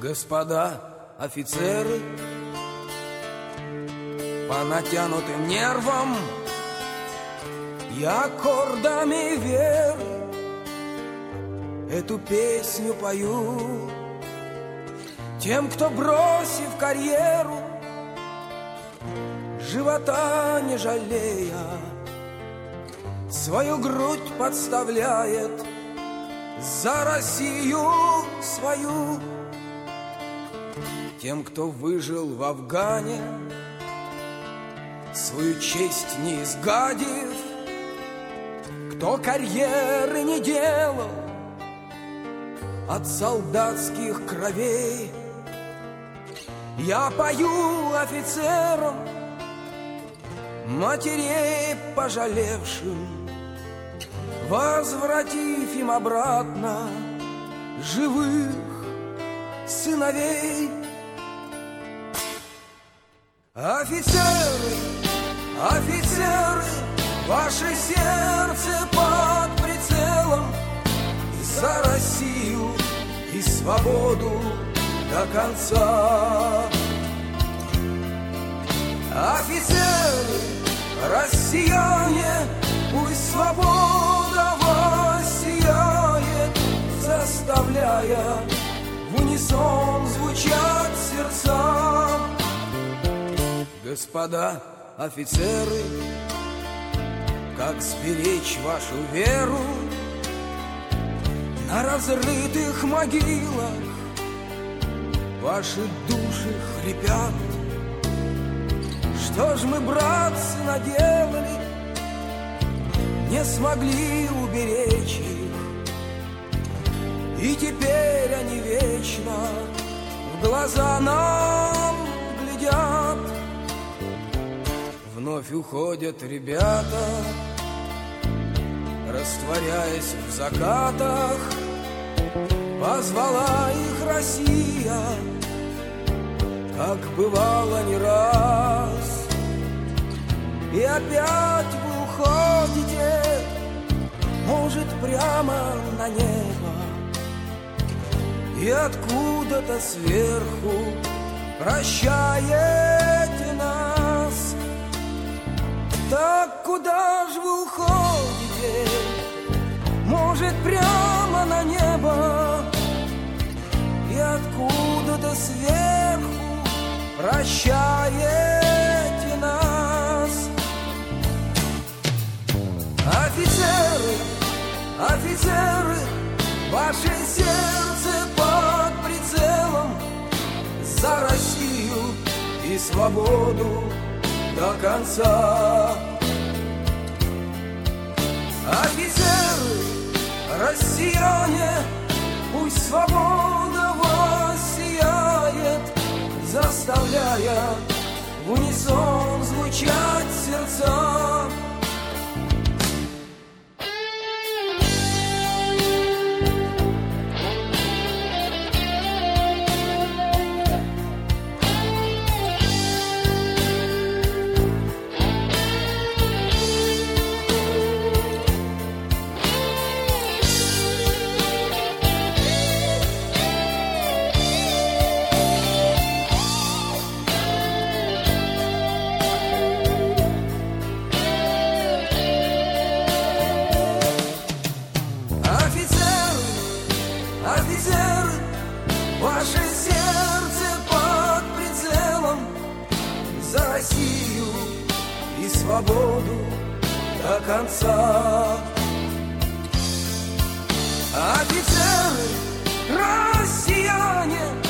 Господа офицеры, по натянутым нервам я аккордами веры эту песню пою тем, кто, бросив карьеру, живота не жалея, свою грудь подставляет за Россию свою. Тем, кто выжил в Афгане, свою честь не изгадив, кто карьеры не делал от солдатских кровей, я пою офицерам, матерей пожалевшим, возвратив им обратно живых сыновей. Офицеры, офицеры, ваше сердце под прицелом, за Россию и свободу до конца. Офицеры, россияне, пусть свобода воссияет, заставляя в унисон звучать сердца. Господа офицеры, как сберечь вашу веру на разрытых могилах? Ваши души хрипят. Что ж мы, братцы, наделали, не смогли уберечь их, и теперь они вечно в глаза нам глядят. Вновь уходят ребята, растворяясь в закатах, позвала их Россия, как бывало не раз. И опять вы уходите, может, прямо на небо, и откуда-то сверху прощаете нас. Так куда ж вы уходите? Может, прямо на небо, и откуда-то сверху прощаете нас. Офицеры, офицеры, ваше сердце под прицелом, за Россию и свободу до конца. Офицеры, россияне, пусть свобода воссияет, заставляя в унисон звучать сердца. Офицеры, ваше сердце под прицелом, за Россию и свободу до конца. Офицеры, россияне,